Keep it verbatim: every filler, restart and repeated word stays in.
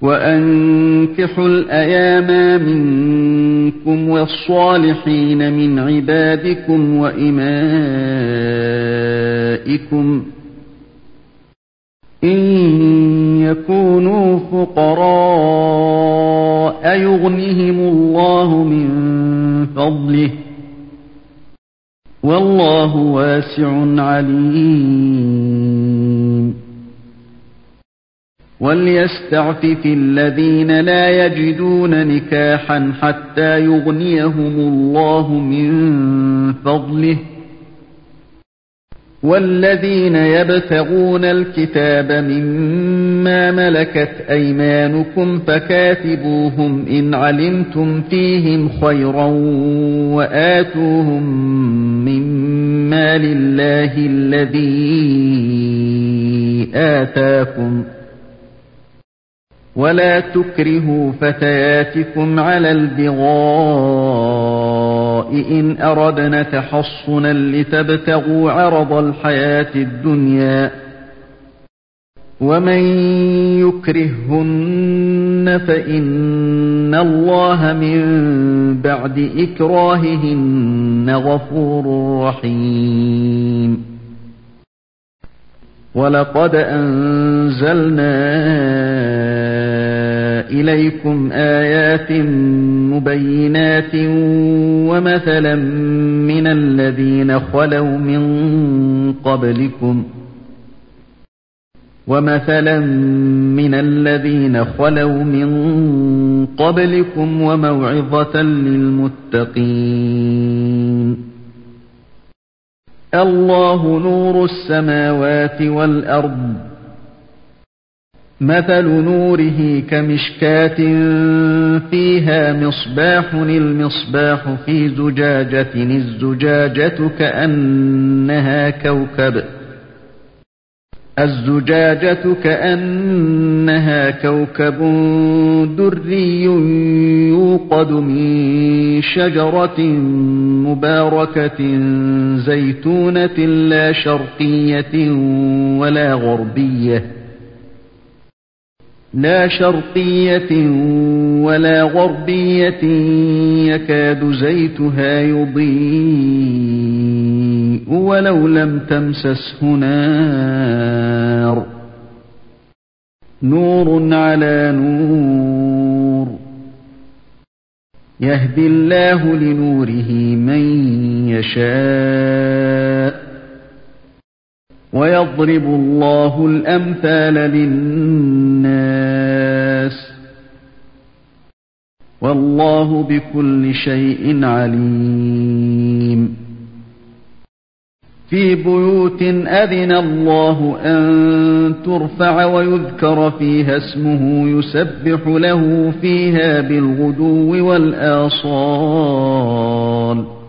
وأنكحوا الأيام منكم والصالحين من عبادكم وإمائكم إن يكونوا فقراء يغنهم الله من فضله والله واسع عليم وليستعفف الذين لا يجدون نكاحا حتى يغنيهم الله من فضله والذين يبتغون الكتاب مما ملكت أيمانكم فكاتبوهم إن علمتم فيهم خيرا وآتوهم مما لله الذي آتاكم ولا تكرهوا فتياتكم على البغاء إن أردنا تحصنا لتبتغوا عرض الحياة الدنيا ومن يكرههن فإن الله من بعد إكراههن غفور رحيم ولقد أنزلنا إليكم آيات مبينات ومثلا من الذين خلوا من قبلكم ومثلا من الذين خلوا من قبلكم وموعظة للمتقين الله نور السماوات والأرض مثل نوره كمشكاة فيها مصباح المصباح في زجاجة الزجاجة كأنها كوكب الزجاجة كأنها كوكب دري يوقد من شجرة مباركة زيتونة لا شرقية ولا غربية لا شرقية ولا غربية يكاد زيتها يضيء ولو لم تمسسه نار نور على نور يهدي الله لنوره من يشاء ويضرب الله الأمثال للناس والله بكل شيء عليم في بيوت أذن الله أن ترفع ويذكر فيها اسمه يسبح له فيها بالغدو والآصال